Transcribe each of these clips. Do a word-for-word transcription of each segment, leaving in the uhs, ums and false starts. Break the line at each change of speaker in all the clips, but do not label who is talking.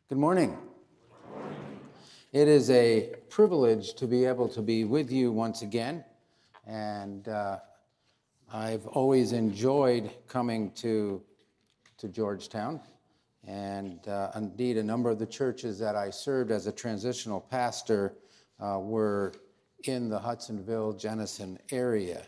Good morning. It is a privilege to be able to be with you once again, and uh, I've always enjoyed coming to, to Georgetown, and uh, indeed a number of the churches that I served as a transitional pastor uh, were in the Hudsonville, Jenison area.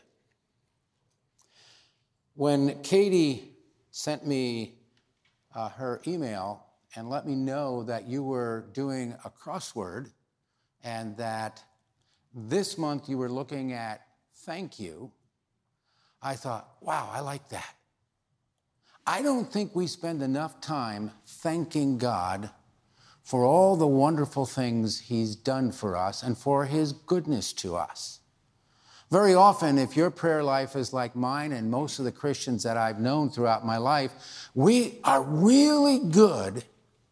When Katie sent me uh, her email and let me know that you were doing a crossword and that this month you were looking at thank you, I thought, wow, I like that. I don't think we spend enough time thanking God for all the wonderful things he's done for us and for his goodness to us. Very often, if your prayer life is like mine and most of the Christians that I've known throughout my life, we are really good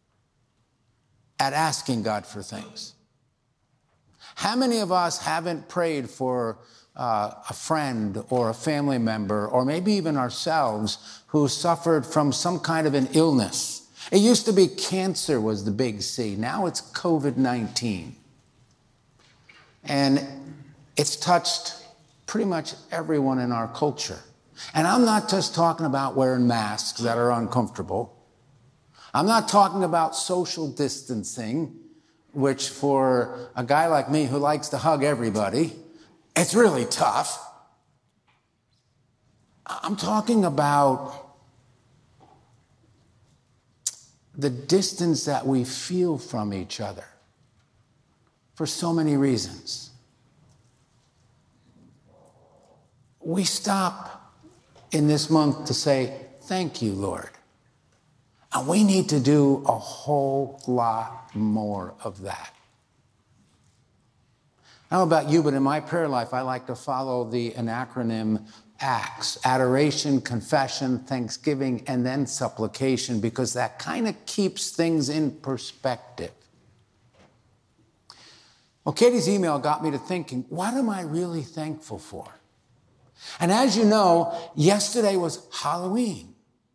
at asking God for things. How many of us haven't prayed for uh, a friend or a family member or maybe even ourselves who suffered from some kind of an illness? It used to be cancer was the big C. Now it's covid nineteen. And it's touched pretty much everyone in our culture. And I'm not just talking about wearing masks that are uncomfortable. I'm not talking about social distancing, which for a guy like me who likes to hug everybody, it's really tough. I'm talking about the distance that we feel from each other for so many reasons. We stop in this month to say, thank you, Lord. And we need to do a whole lot more of that. I don't know about you, but in my prayer life, I like to follow the an acronym ACTS, adoration, confession, thanksgiving, and then supplication, because that kind of keeps things in perspective. Well, Katie's email got me to thinking, what am I really thankful for? And as you know, yesterday was Halloween.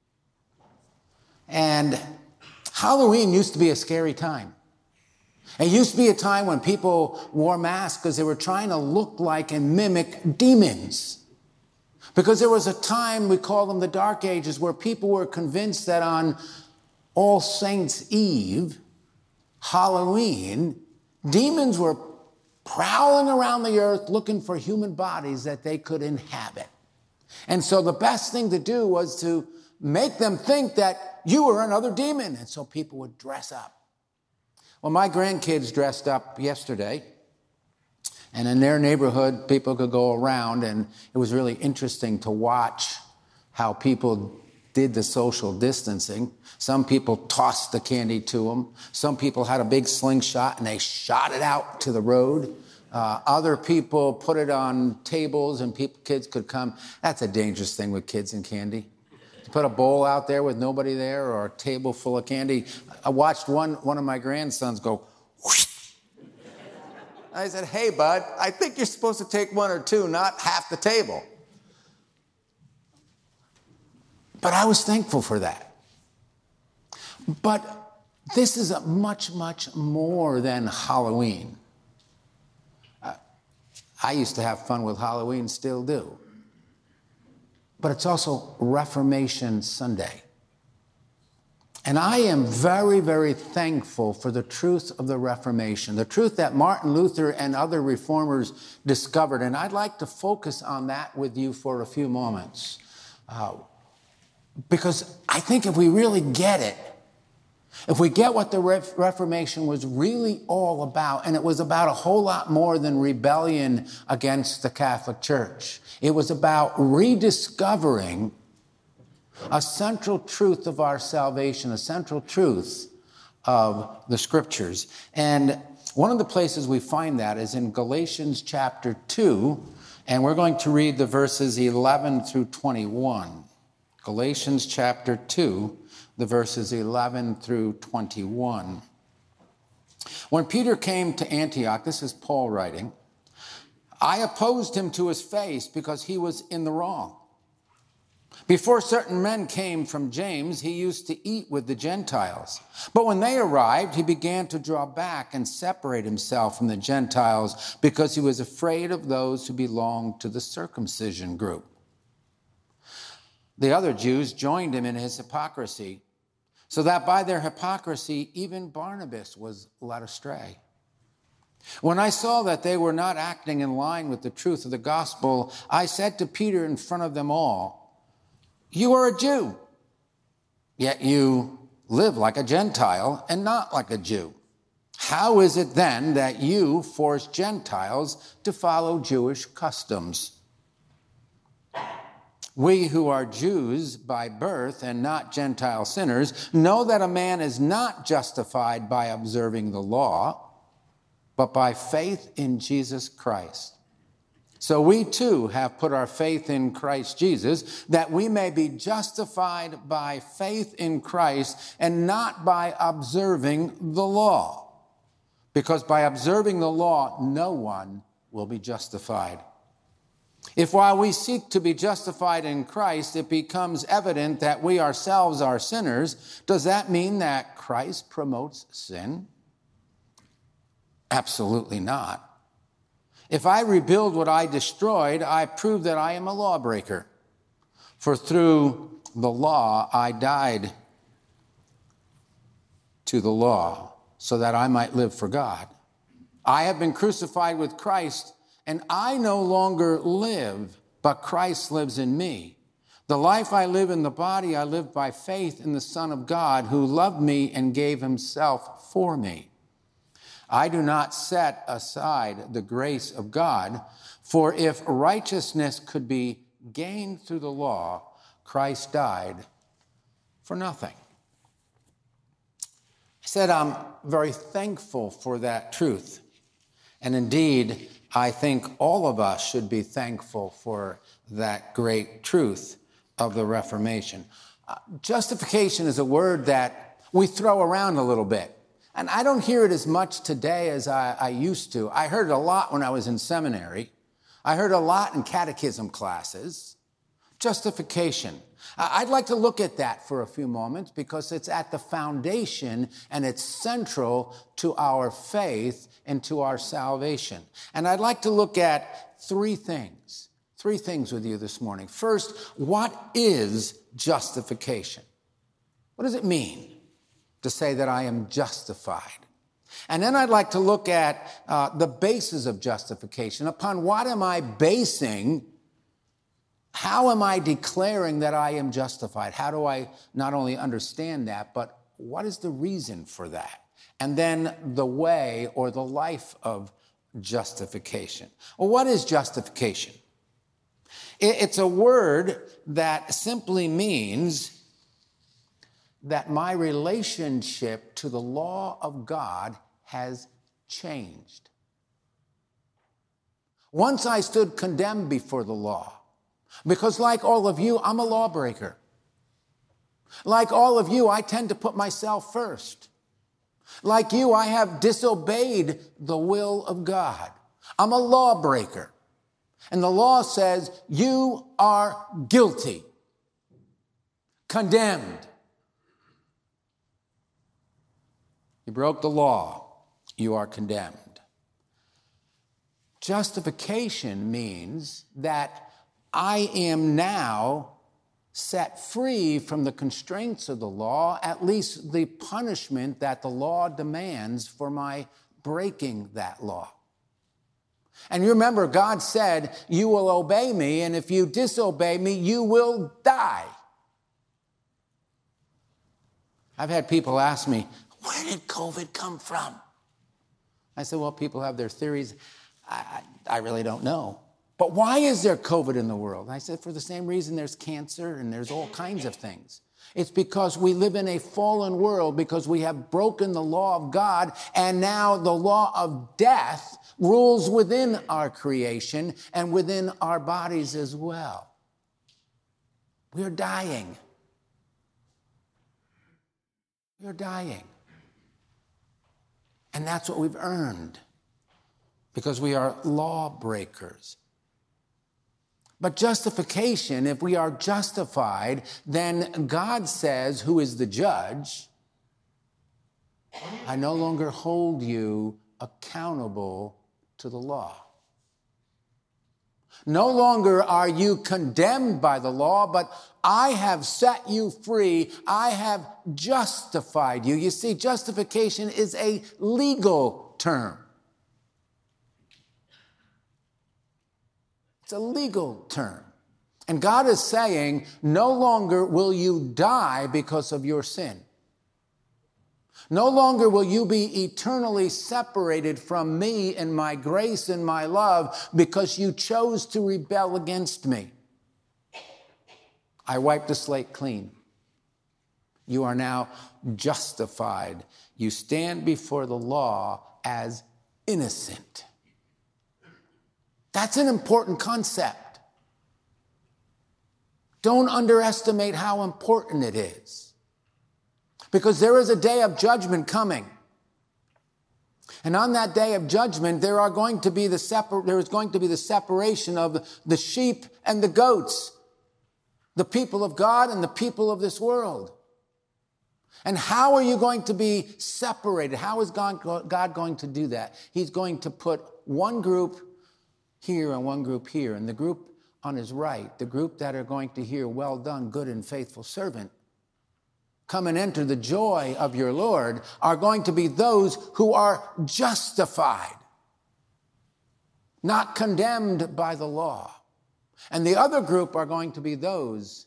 And Halloween used to be a scary time. It used to be a time when people wore masks because they were trying to look like and mimic demons. Because there was a time, we call them the Dark Ages, where people were convinced that on All Saints' Eve, Halloween, demons were prowling around the earth looking for human bodies that they could inhabit. And so the best thing to do was to make them think that you were another demon. And so people would dress up. Well, my grandkids dressed up yesterday. And in their neighborhood, people could go around. And it was really interesting to watch how people did the social distancing. Some people tossed the candy to them. Some people had a big slingshot and they shot it out to the road. Uh, other people put it on tables and people, kids could come. That's a dangerous thing with kids and candy. To put a bowl out there with nobody there or a table full of candy. I watched one, one of my grandsons go, whoosh. I said, hey, bud, I think you're supposed to take one or two, not half the table. But I was thankful for that. But this is a much, much more than Halloween. Uh, I used to have fun with Halloween, still do. But it's also Reformation Sunday. And I am very, very thankful for the truth of the Reformation, the truth that Martin Luther and other reformers discovered. And I'd like to focus on that with you for a few moments. Uh, Because I think if we really get it, if we get what the Reformation was really all about, and it was about a whole lot more than rebellion against the Catholic Church. It was about rediscovering a central truth of our salvation, a central truth of the Scriptures. And one of the places we find that is in Galatians chapter two, and we're going to read the verses eleven through twenty-one. Galatians chapter two, the verses eleven through twenty-one. When Peter came to Antioch, this is Paul writing, I opposed him to his face because he was in the wrong. Before certain men came from James, he used to eat with the Gentiles. But when they arrived, he began to draw back and separate himself from the Gentiles because he was afraid of those who belonged to the circumcision group. The other Jews joined him in his hypocrisy, so that by their hypocrisy, even Barnabas was led astray. When I saw that they were not acting in line with the truth of the gospel, I said to Peter in front of them all, "You are a Jew, yet you live like a Gentile and not like a Jew. How is it then that you force Gentiles to follow Jewish customs? We who are Jews by birth and not Gentile sinners know that a man is not justified by observing the law, but by faith in Jesus Christ. So we too have put our faith in Christ Jesus, that we may be justified by faith in Christ and not by observing the law. Because by observing the law, no one will be justified. If while we seek to be justified in Christ, it becomes evident that we ourselves are sinners, does that mean that Christ promotes sin? Absolutely not. If I rebuild what I destroyed, I prove that I am a lawbreaker. For through the law, I died to the law so that I might live for God. I have been crucified with Christ, and I no longer live, but Christ lives in me. The life I live in the body, I live by faith in the Son of God, who loved me and gave himself for me. I do not set aside the grace of God, for if righteousness could be gained through the law, Christ died for nothing." I said, I'm very thankful for that truth. And indeed, I think all of us should be thankful for that great truth of the Reformation. Uh, justification is a word that we throw around a little bit. And I don't hear it as much today as I, I used to. I heard it a lot when I was in seminary. I heard it a lot in catechism classes. Justification. I'd like to look at that for a few moments because it's at the foundation and it's central to our faith and to our salvation. And I'd like to look at three things, three things with you this morning. First, what is justification? What does it mean to say that I am justified? And then I'd like to look at uh, the basis of justification. Upon what am I basing? How am I declaring that I am justified? How do I not only understand that, but what is the reason for that? And then the way or the life of justification. Well, what is justification? It's a word that simply means that my relationship to the law of God has changed. Once I stood condemned before the law, because like all of you, I'm a lawbreaker. Like all of you, I tend to put myself first. Like you, I have disobeyed the will of God. I'm a lawbreaker. And the law says you are guilty, condemned. You broke the law, you are condemned. Justification means that I am now set free from the constraints of the law, at least the punishment that the law demands for my breaking that law. And you remember, God said, you will obey me, and if you disobey me, you will die. I've had people ask me, where did COVID come from? I said, well, people have their theories. I, I, I really don't know. But why is there COVID in the world? I said, for the same reason there's cancer and there's all kinds of things. It's because we live in a fallen world, because we have broken the law of God, and now the law of death rules within our creation and within our bodies as well. We are dying. We are dying. And that's what we've earned, because we are lawbreakers. But justification, if we are justified, then God says, who is the judge, I no longer hold you accountable to the law. No longer are you condemned by the law, but I have set you free. I have justified you. You see, justification is a legal term. It's a legal term. And God is saying, no longer will you die because of your sin. No longer will you be eternally separated from me and my grace and my love because you chose to rebel against me. I wiped the slate clean. You are now justified. You stand before the law as innocent. That's an important concept. Don't underestimate how important it is. Because there is a day of judgment coming. And on that day of judgment, there are going to be the separ- there is going to be the separation of the sheep and the goats, the people of God and the people of this world. And how are you going to be separated? How is God, God going to do that? He's going to put one group here and one group here. And the group on his right, the group that are going to hear, well done, good and faithful servant, come and enter the joy of your Lord, are going to be those who are justified, not condemned by the law. And the other group are going to be those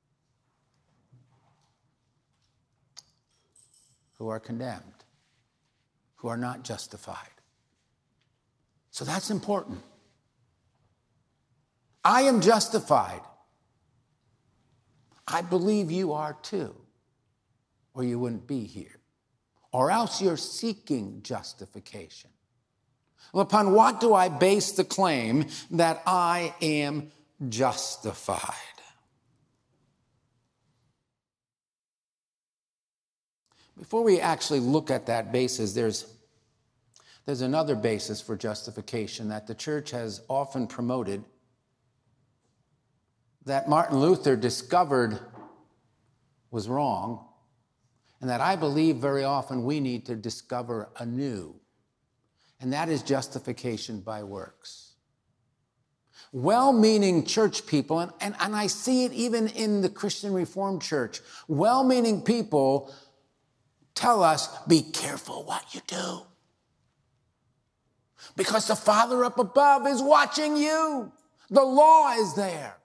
who are condemned, who are not justified. So that's important. I am justified. I believe you are too, or you wouldn't be here. Or else you're seeking justification. Well, upon what do I base the claim that I am justified? Before we actually look at that basis, there's, there's another basis for justification that the church has often promoted, that Martin Luther discovered was wrong, and that I believe very often we need to discover anew, and that is justification by works. Well-meaning church people, and, and, and I see it even in the Christian Reformed Church, well-meaning people tell us, be careful what you do, because the Father up above is watching you. The law is there.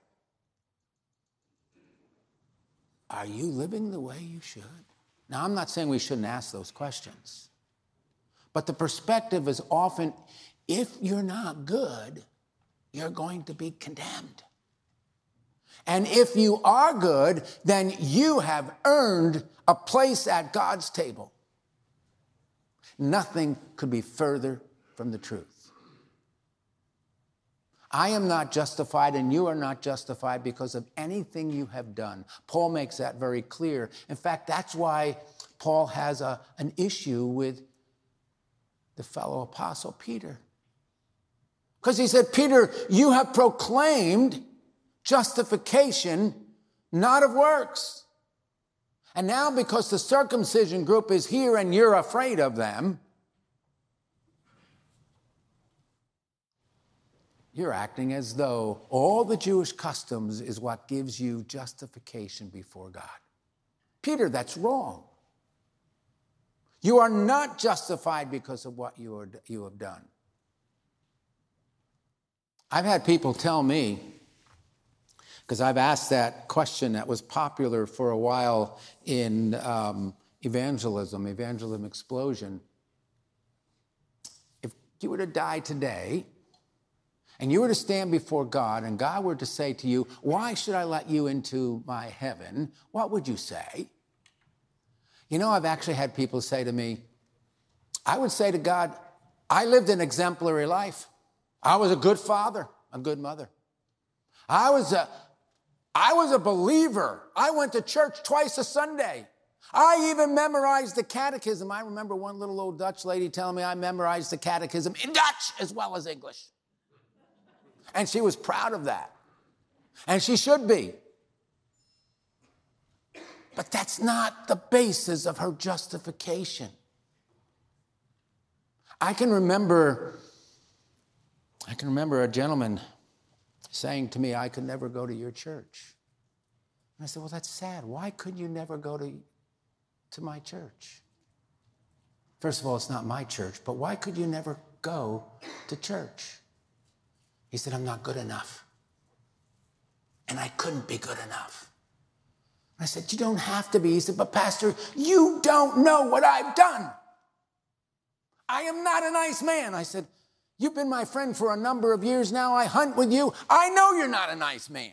Are you living the way you should? Now, I'm not saying we shouldn't ask those questions, but the perspective is often, if you're not good, you're going to be condemned. And if you are good, then you have earned a place at God's table. Nothing could be further from the truth. I am not justified and you are not justified because of anything you have done. Paul makes that very clear. In fact, that's why Paul has a, an issue with the fellow apostle Peter. Because he said, Peter, you have proclaimed justification, not of works. And now because the circumcision group is here and you're afraid of them, you're acting as though all the Jewish customs is what gives you justification before God. Peter, that's wrong. You are not justified because of what you, are, you have done. I've had people tell me, because I've asked that question that was popular for a while in um, evangelism, evangelism explosion. If you were to die today, and you were to stand before God, and God were to say to you, why should I let you into my heaven? What would you say? You know, I've actually had people say to me, I would say to God, I lived an exemplary life. I was a good father, a good mother. I was a, I was a believer. I went to church twice a Sunday. I even memorized the catechism. I remember one little old Dutch lady telling me I memorized the catechism in Dutch as well as English. And she was proud of that. And she should be. But that's not the basis of her justification. I can remember, I can remember a gentleman saying to me, I could never go to your church. And I said, well, that's sad. Why could you never go to, to my church? First of all, it's not my church, but why could you never go to church? He said, I'm not good enough. And I couldn't be good enough. I said, you don't have to be. He said, but Pastor, you don't know what I've done. I am not a nice man. I said, you've been my friend for a number of years now. I hunt with you. I know you're not a nice man.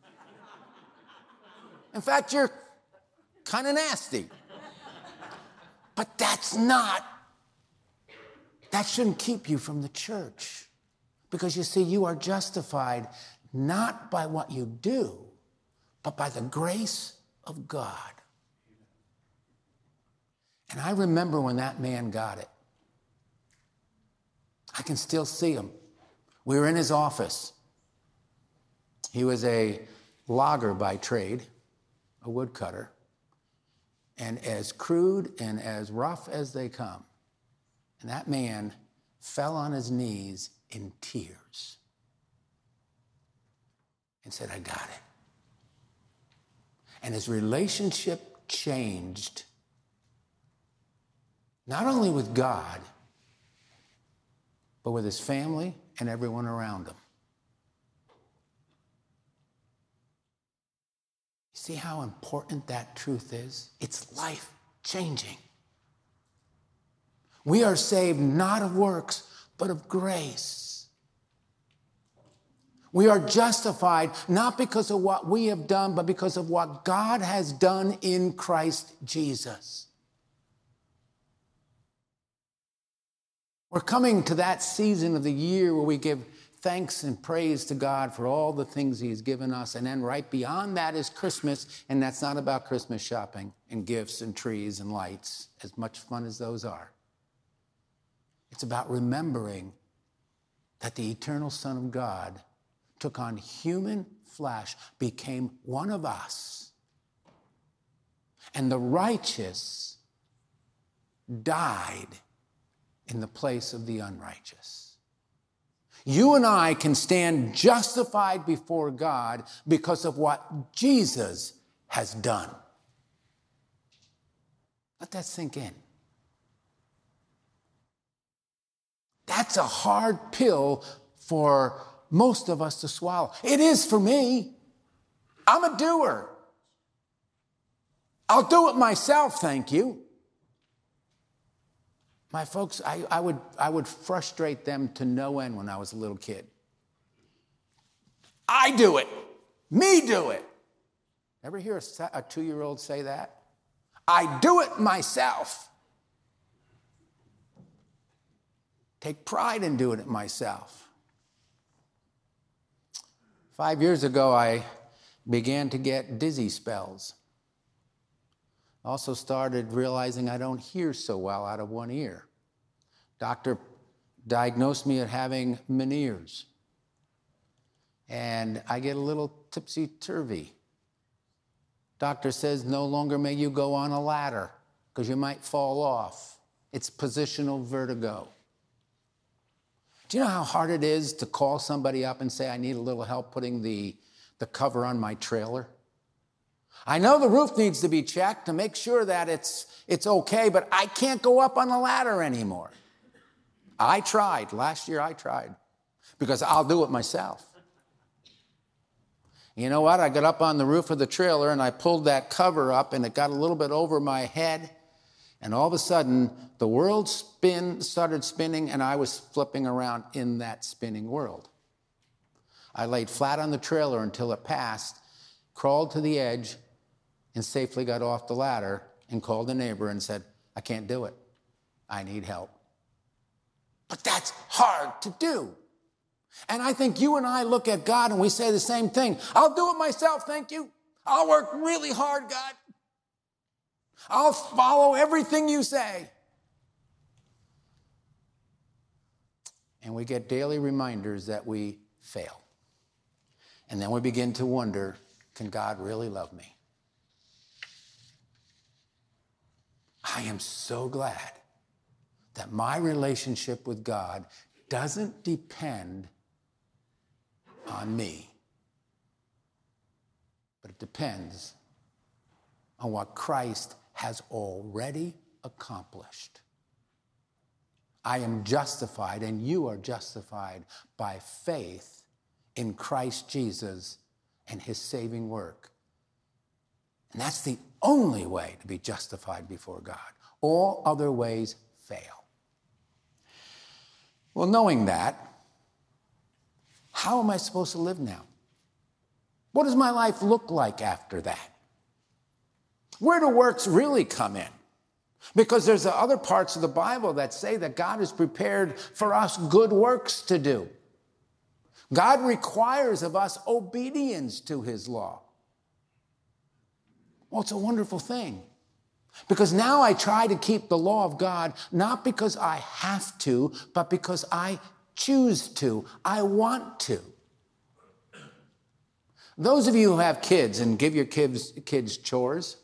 In fact, you're kind of nasty. But that's not, that shouldn't keep you from the church. Because you see, you are justified not by what you do, but by the grace of God. And I remember when that man got it. I can still see him. We were in his office. He was a logger by trade, a woodcutter, and as crude and as rough as they come. And that man fell on his knees in tears and said, I got it. And his relationship changed, not only with God, but with his family and everyone around him. You see how important that truth is? It's life-changing. We are saved not of works, but of grace. We are justified not because of what we have done, but because of what God has done in Christ Jesus. We're coming to that season of the year where we give thanks and praise to God for all the things he has given us. And then right beyond that is Christmas, and that's not about Christmas shopping and gifts and trees and lights, as much fun as those are. It's about remembering that the eternal Son of God took on human flesh, became one of us, and the righteous died in the place of the unrighteous. You and I can stand justified before God because of what Jesus has done. Let that sink in. That's a hard pill for most of us to swallow. It is for me. I'm a doer. I'll do it myself, thank you. My folks, I, I would I would frustrate them to no end when I was a little kid. I do it. Me do it. Ever hear a, a two-year-old say that? I do it myself. Take pride in doing it myself. Five years ago, I began to get dizzy spells. Also started realizing I don't hear so well out of one ear. Doctor diagnosed me at having Meniere's. And I get a little tipsy-turvy. Doctor says no longer may you go on a ladder because you might fall off. It's positional vertigo. Do you know how hard it is to call somebody up and say, I need a little help putting the, the cover on my trailer? I know the roof needs to be checked to make sure that it's, it's okay, but I can't go up on the ladder anymore. I tried. Last year I tried because I'll do it myself. You know what? I got up on the roof of the trailer and I pulled that cover up and it got a little bit over my head. And all of a sudden, the world spin started spinning and I was flipping around in that spinning world. I laid flat on the trailer until it passed, crawled to the edge, and safely got off the ladder and called a neighbor and said, I can't do it. I need help. But that's hard to do. And I think you and I look at God and we say the same thing. I'll do it myself, thank you. I'll work really hard, God. I'll follow everything you say. And we get daily reminders that we fail. And then we begin to wonder, can God really love me? I am so glad that my relationship with God doesn't depend on me, but it depends on what Christ has already accomplished. I am justified, and you are justified by faith in Christ Jesus and his saving work. And that's the only way to be justified before God. All other ways fail. Well, knowing that, how am I supposed to live now? What does my life look like after that? Where do works really come in? Because there's the other parts of the Bible that say that God has prepared for us good works to do. God requires of us obedience to his law. Well, it's a wonderful thing. Because now I try to keep the law of God, not because I have to, but because I choose to. I want to. Those of you who have kids and give your kids, kids chores,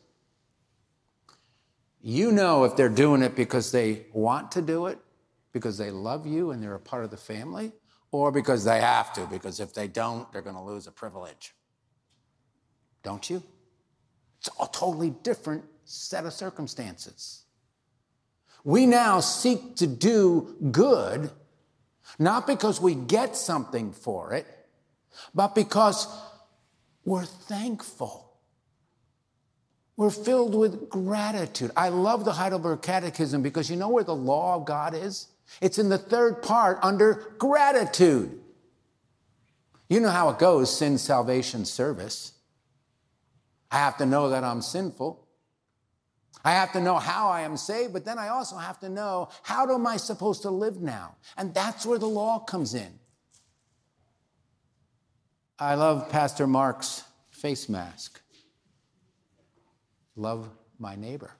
you know if they're doing it because they want to do it, because they love you and they're a part of the family, or because they have to, because if they don't, they're going to lose a privilege. Don't you? It's a totally different set of circumstances. We now seek to do good, not because we get something for it, but because we're thankful. We're filled with gratitude. I love the Heidelberg Catechism because you know where the law of God is? It's in the third part under gratitude. You know how it goes, sin, salvation, service. I have to know that I'm sinful. I have to know how I am saved, but then I also have to know how am I supposed to live now? And that's where the law comes in. I love Pastor Mark's face mask. Love my neighbor.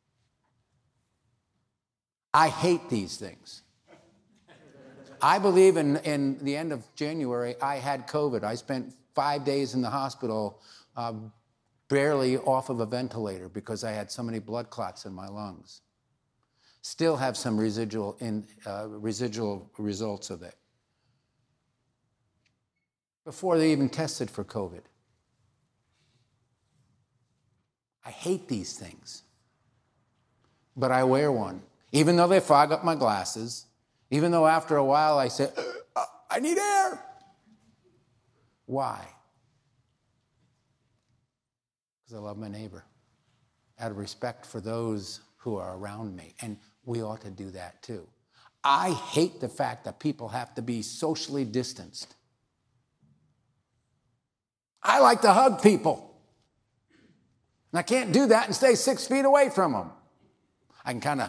I hate these things. I believe in, in the end of January, I had COVID. I spent five days in the hospital, uh, barely off of a ventilator because I had so many blood clots in my lungs. Still have some residual, in, uh, residual results of it. Before they even tested for COVID. I hate these things, but I wear one. Even though they fog up my glasses, even though after a while I say, uh, I need air. Why? Because I love my neighbor, out of respect for those who are around me, and we ought to do that too. I hate the fact that people have to be socially distanced. I like to hug people. And I can't do that and stay six feet away from them. I can kind of,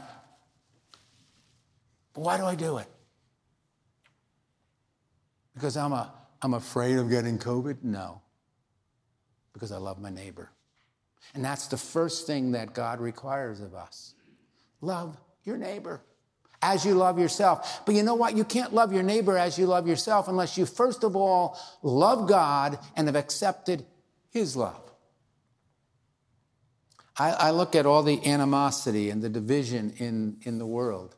but why do I do it? Because I'm, a, I'm afraid of getting COVID? No. Because I love my neighbor. And that's the first thing that God requires of us. Love your neighbor as you love yourself. But you know what? You can't love your neighbor as you love yourself unless you first of all love God and have accepted his love. I, I look at all the animosity and the division in, in the world.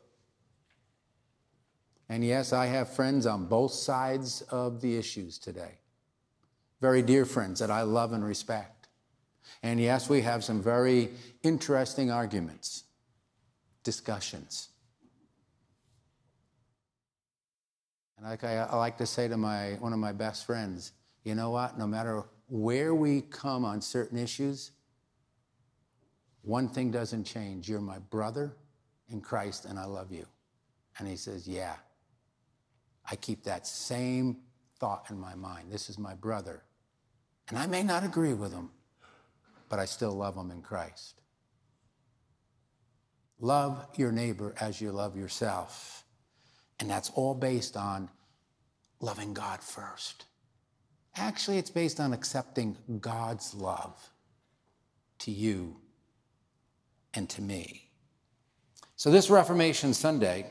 And yes, I have friends on both sides of the issues today. Very dear friends that I love and respect. And yes, we have some very interesting arguments, discussions. And like I, I like to say to my one of my best friends, you know what? No matter where we come on certain issues, one thing doesn't change. You're my brother in Christ, and I love you. And he says, yeah, I keep that same thought in my mind. This is my brother. And I may not agree with him, but I still love him in Christ. Love your neighbor as you love yourself. And that's all based on loving God first. Actually, it's based on accepting God's love to you and to me. So this Reformation Sunday,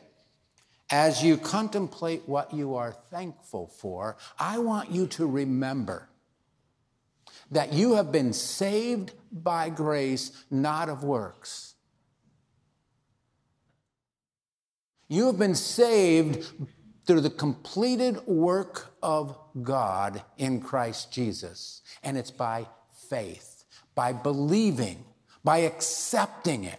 as you contemplate what you are thankful for, I want you to remember that you have been saved by grace, not of works. You have been saved through the completed work of God in Christ Jesus. And it's by faith, by believing, by accepting it.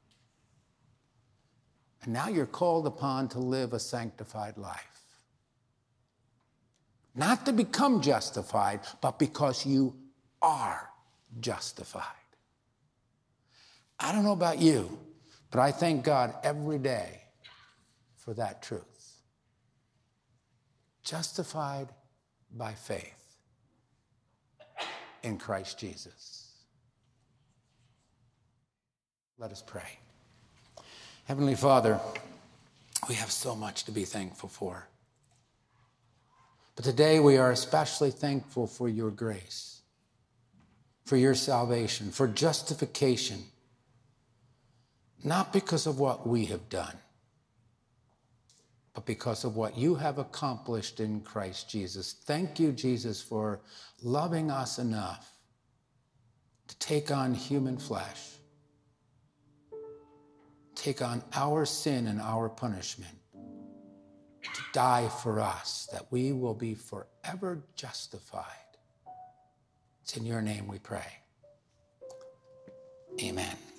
And now you're called upon to live a sanctified life. Not to become justified, but because you are justified. I don't know about you, but I thank God every day for that truth. Justified by faith in Christ Jesus. Let us pray. Heavenly Father, we have so much to be thankful for. But today we are especially thankful for your grace, for your salvation, for justification, not because of what we have done, but because of what you have accomplished in Christ Jesus. Thank you, Jesus, for loving us enough to take on human flesh, take on our sin and our punishment, to die for us, that we will be forever justified. It's in your name we pray. Amen.